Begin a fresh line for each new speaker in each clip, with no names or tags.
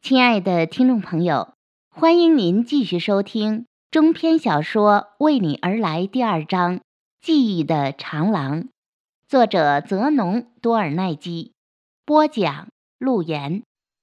亲爱的听众朋友，欢迎您继续收听中篇小说《为你而来》第2章《记忆的长廊》，作者泽农·多尔奈基，播讲陆岩。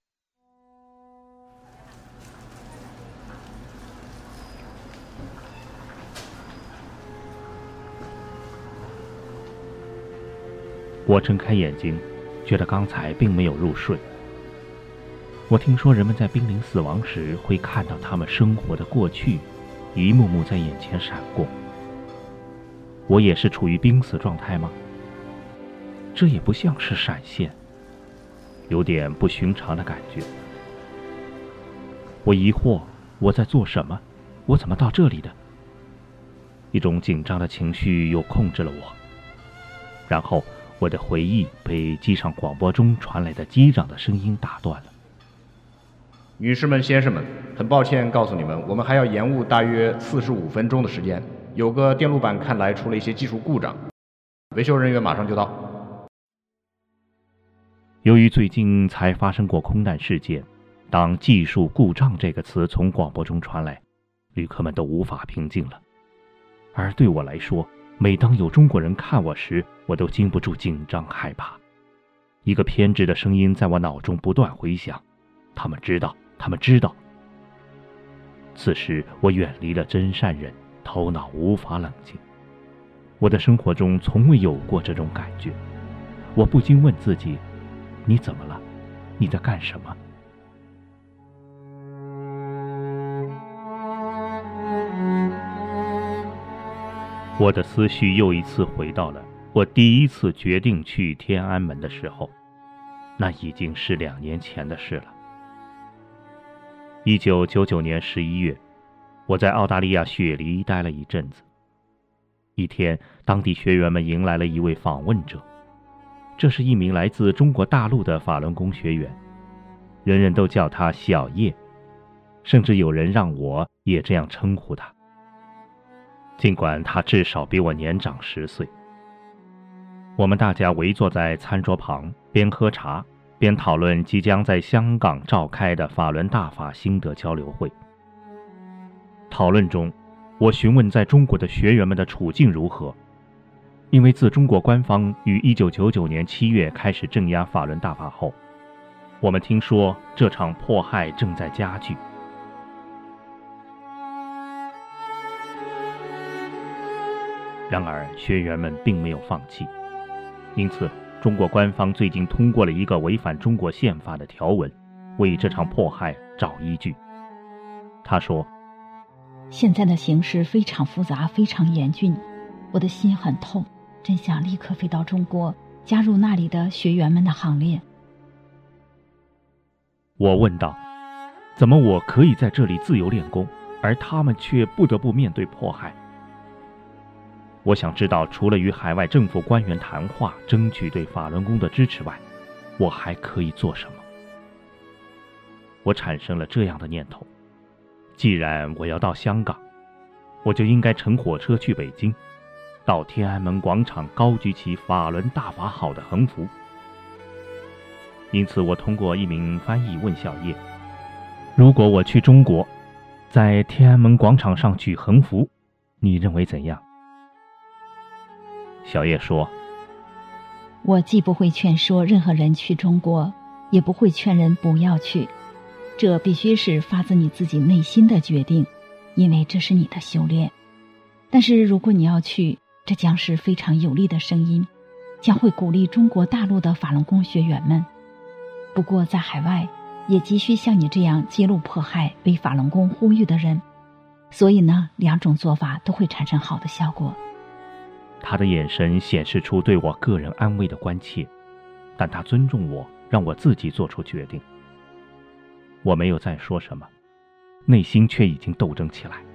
我睁开眼睛，觉得刚才并没有入睡。我听说人们在濒临死亡时会看到他们生活的过去，一幕幕在眼前闪过。我也是处于濒死状态吗？这也不像是闪现，有点不寻常的感觉。我疑惑我在做什么，我怎么到这里的？一种紧张的情绪又控制了我。然后我的回忆被机上广播中传来的机长的声音打断了。
女士们、先生们，很抱歉告诉你们，我们还要延误大约45分钟的时间。有个电路板看来出了一些技术故障，维修人员马上就到。
由于最近才发生过空难事件，当技术故障这个词从广播中传来，旅客们都无法平静了。而对我来说，每当有中国人看我时，我都禁不住紧张害怕。一个偏执的声音在我脑中不断回响，他们知道，他们知道。此时我远离了真善人，头脑无法冷静。我的生活中从未有过这种感觉。我不禁问自己，你怎么了？你在干什么？我的思绪又一次回到了我第一次决定去天安门的时候，那已经是2年前的事了。1999年11月，我在澳大利亚雪梨待了一阵子。一天，当地学员们迎来了一位访问者，这是一名来自中国大陆的法轮功学员，人人都叫他小叶，甚至有人让我也这样称呼他。尽管他至少比我年长10岁。我们大家围坐在餐桌旁，边喝茶边讨论即将在香港召开的法轮大法心得交流会。讨论中，我询问在中国的学员们的处境如何，因为自中国官方于1999年7月开始镇压法轮大法后，我们听说这场迫害正在加剧。然而学员们并没有放弃，因此中国官方最近通过了一个违反中国宪法的条文，为这场迫害找依据。他说，
现在的形势非常复杂，非常严峻，我的心很痛，真想立刻飞到中国，加入那里的学员们的行列。
我问道，怎么我可以在这里自由练功，而他们却不得不面对迫害？我想知道，除了与海外政府官员谈话，争取对法轮功的支持外，我还可以做什么？我产生了这样的念头，既然我要到香港，我就应该乘火车去北京，到天安门广场高举起法轮大法好的横幅。因此我通过一名翻译问小叶，如果我去中国，在天安门广场上举横幅，你认为怎样？小叶说，
我既不会劝说任何人去中国，也不会劝人不要去，这必须是发自你自己内心的决定，因为这是你的修炼。但是如果你要去，这将是非常有力的声音，将会鼓励中国大陆的法轮功学员们。不过在海外也急需像你这样揭露迫害、为法轮功呼吁的人，所以呢，2种做法都会产生好的效果。
他的眼神显示出对我个人安危的关切，但他尊重我，让我自己做出决定。我没有再说什么，内心却已经斗争起来。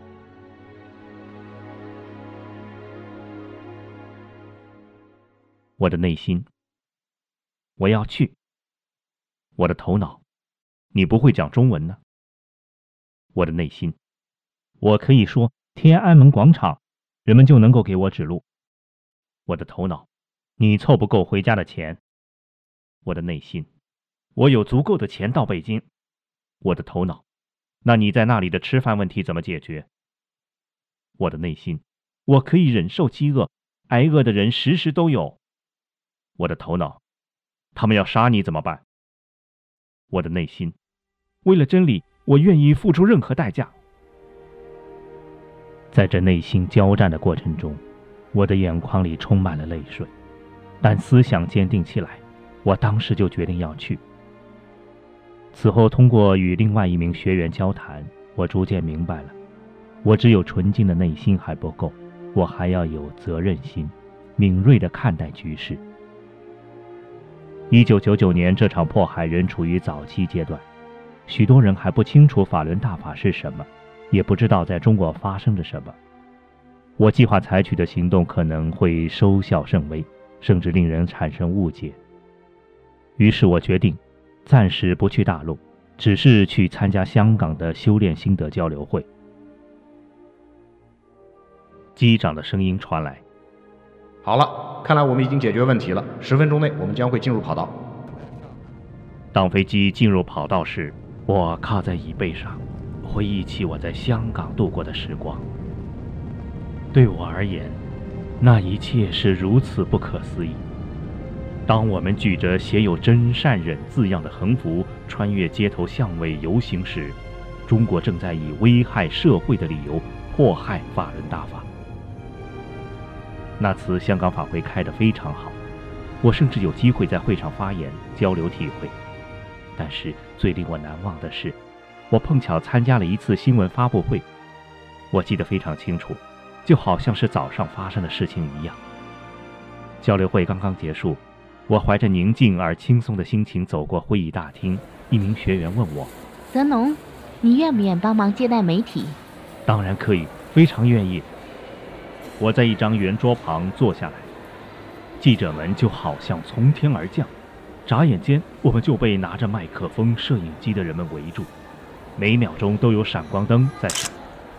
我的内心，我要去。我的头脑，你不会讲中文呢。我的内心，我可以说天安门广场，人们就能够给我指路。我的头脑，你凑不够回家的钱。我的内心，我有足够的钱到北京。 我的头脑，那你在那里的吃饭问题怎么解决？我的内心，我可以忍受饥饿，挨饿的人时时都有。我的头脑，他们要杀你怎么办？我的内心，为了真理，我愿意付出任何代价。在这内心交战的过程中，我的眼眶里充满了泪水，但思想坚定起来，我当时就决定要去。此后通过与另外一名学员交谈，我逐渐明白了，我只有纯净的内心还不够，我还要有责任心，敏锐地看待局势。1999年，这场迫害仍处于早期阶段，许多人还不清楚法轮大法是什么，也不知道在中国发生着什么。我计划采取的行动可能会收效甚微，甚至令人产生误解。于是我决定暂时不去大陆，只是去参加香港的修炼心得交流会。机长的声音传来：
好了，看来我们已经解决问题了，10分钟内我们将会进入跑道。
当飞机进入跑道时，我靠在椅背上，回忆起我在香港度过的时光。对我而言，那一切是如此不可思议。当我们举着写有真善忍字样的横幅穿越街头巷尾游行时，中国正在以危害社会的理由迫害法轮大法。那次香港法会开得非常好，我甚至有机会在会上发言交流体会。但是最令我难忘的是，我碰巧参加了一次新闻发布会，我记得非常清楚，就好像是早上发生的事情一样。交流会刚刚结束，我怀着宁静而轻松的心情走过会议大厅，一名学员问我：
泽农，你愿不愿帮忙接待媒体？
当然可以，非常愿意。我在一张圆桌旁坐下来，记者们就好像从天而降，眨眼间我们就被拿着麦克风、摄影机的人们围住，每秒钟都有闪光灯在闪。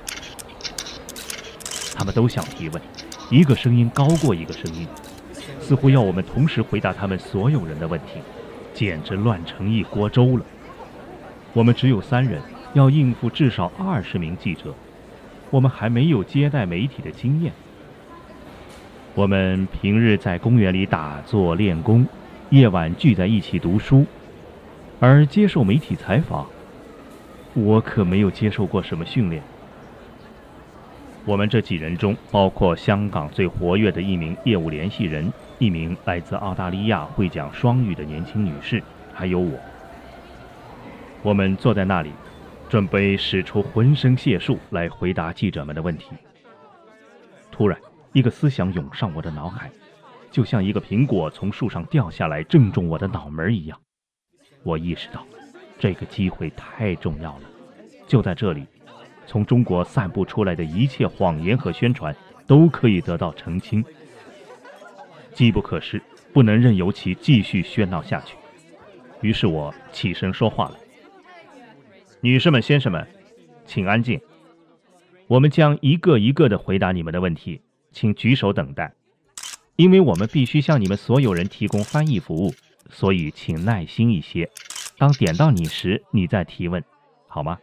他们都想提问，一个声音高过一个声音，似乎要我们同时回答他们所有人的问题，简直乱成一锅粥了。我们只有3人，要应付至少20名记者，我们还没有接待媒体的经验。我们平日在公园里打坐练功，夜晚聚在一起读书，而接受媒体采访，我可没有接受过什么训练。我们这几人中，包括香港最活跃的一名业务联系人，一名来自澳大利亚会讲双语的年轻女士，还有我。我们坐在那里，准备使出浑身解数来回答记者们的问题。突然，一个思想涌上我的脑海，就像一个苹果从树上掉下来，正中我的脑门一样。我意识到，这个机会太重要了。就在这里，从中国散布出来的一切谎言和宣传都可以得到澄清。机不可失，不能任由其继续喧闹下去。于是我起身说话了：女士们、先生们，请安静。我们将一个一个地回答你们的问题，请举手等待。因为我们必须向你们所有人提供翻译服务，所以请耐心一些。当点到你时，你再提问，好吗？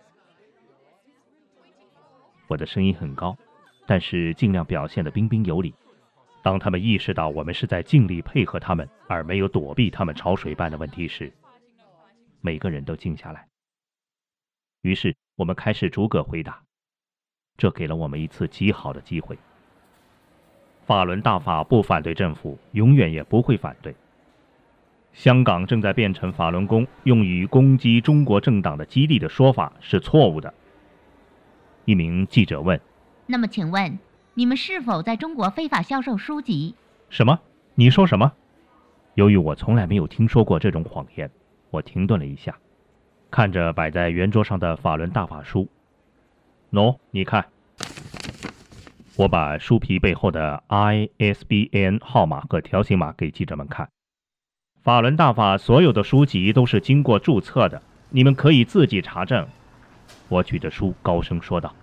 我的声音很高，但是尽量表现得彬彬有礼。当他们意识到我们是在尽力配合他们，而没有躲避他们潮水般的问题时，每个人都静下来。于是我们开始逐个回答，这给了我们一次极好的机会。法轮大法不反对政府，永远也不会反对。香港正在变成法轮功，用于攻击中国政党的基地的说法是错误的。一名记者问：
那么请问，你们是否在中国非法销售书籍？
什么？你说什么？由于我从来没有听说过这种谎言，我停顿了一下，看着摆在圆桌上的法轮大法书。喏，你看。我把书皮背后的 ISBN 号码和条形码给记者们看。法轮大法所有的书籍都是经过注册的，你们可以自己查证。我举着书高声说道。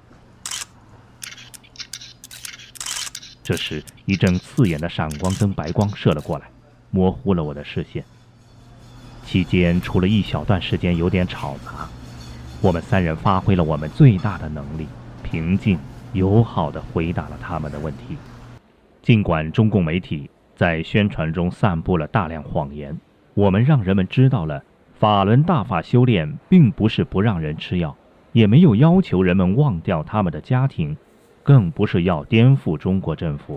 这时一阵刺眼的闪光灯白光射了过来，模糊了我的视线。期间除了一小段时间有点吵杂， 我们3人发挥了我们最大的能力，平静友好地回答了他们的问题。尽管中共媒体在宣传中散布了大量谎言，我们让人们知道了法轮大法修炼并不是不让人吃药，也没有要求人们忘掉他们的家庭，更不是要颠覆中国政府。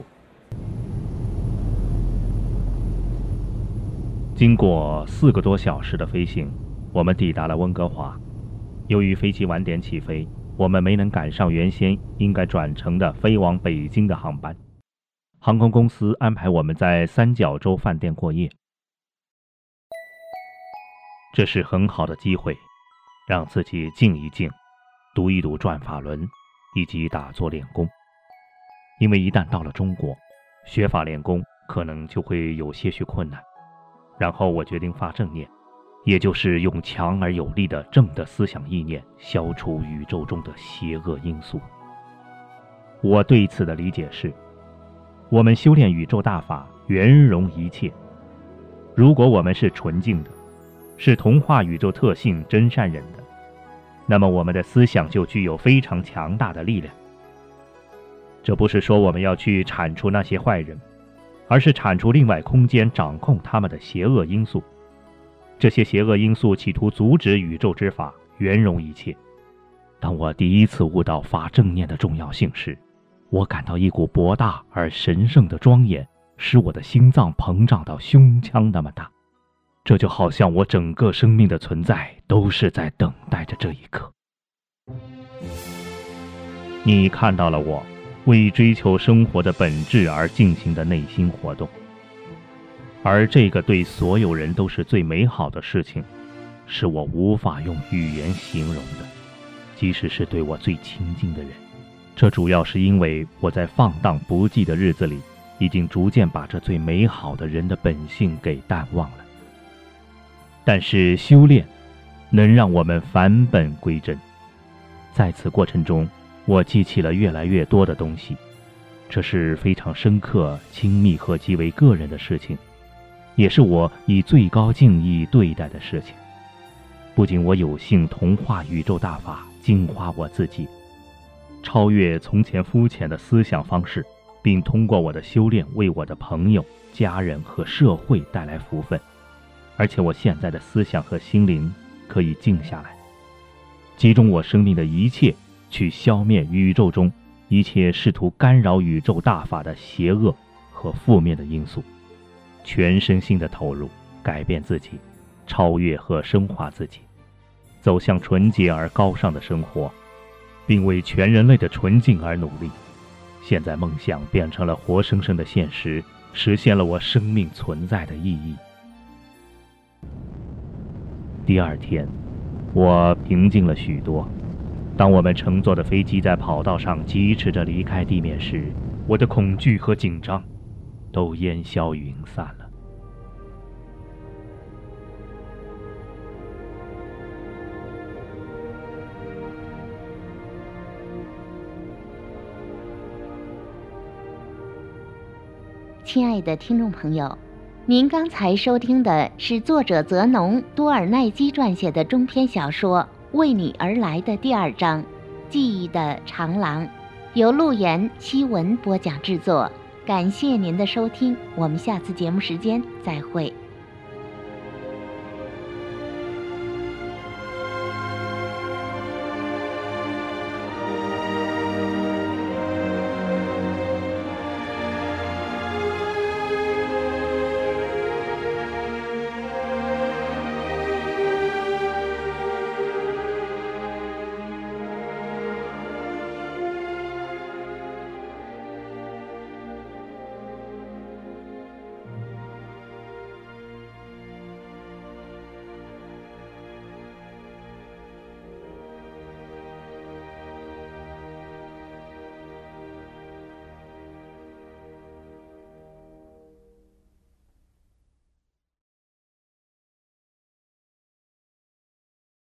经过4个多小时的飞行，我们抵达了温哥华。由于飞机晚点起飞，我们没能赶上原先应该转乘的飞往北京的航班。航空公司安排我们在三角洲饭店过夜。这是很好的机会，让自己静一静，读一读转法轮，以及打坐练功。因为一旦到了中国，学法练功可能就会有些许困难。然后我决定发正念，也就是用强而有力的正的思想意念消除宇宙中的邪恶因素。我对此的理解是，我们修炼宇宙大法圆融一切。如果我们是纯净的，是同化宇宙特性真善忍的，那么我们的思想就具有非常强大的力量。这不是说我们要去铲除那些坏人，而是铲除另外空间掌控他们的邪恶因素。这些邪恶因素企图阻止宇宙之法圆融一切。当我第一次悟到发正念的重要性时，我感到一股博大而神圣的庄严，使我的心脏膨胀到胸腔那么大。这就好像我整个生命的存在都是在等待着这一刻。你看到了我为追求生活的本质而进行的内心活动，而这个对所有人都是最美好的事情，是我无法用语言形容的，即使是对我最亲近的人。这主要是因为我在放荡不羁的日子里，已经逐渐把这最美好的人的本性给淡忘了。但是修炼能让我们返本归真，在此过程中，我记起了越来越多的东西，这是非常深刻、亲密和极为个人的事情，也是我以最高敬意对待的事情。不仅我有幸同化宇宙大法，净化我自己，超越从前肤浅的思想方式，并通过我的修炼为我的朋友、家人和社会带来福分。而且我现在的思想和心灵可以静下来，集中我生命的一切，去消灭宇宙中一切试图干扰宇宙大法的邪恶和负面的因素，全身心的投入，改变自己，超越和升华自己，走向纯洁而高尚的生活，并为全人类的纯净而努力。现在梦想变成了活生生的现实，实现了我生命存在的意义。第二天，我平静了许多。当我们乘坐的飞机在跑道上疾驰着离开地面时，我的恐惧和紧张都烟消云散了。
亲爱的听众朋友，您刚才收听的是作者泽农·多尔奈基撰写的中篇小说《为你而来》的第2章《记忆的长廊》，由陆岩、希文播讲制作。感谢您的收听，我们下次节目时间再会。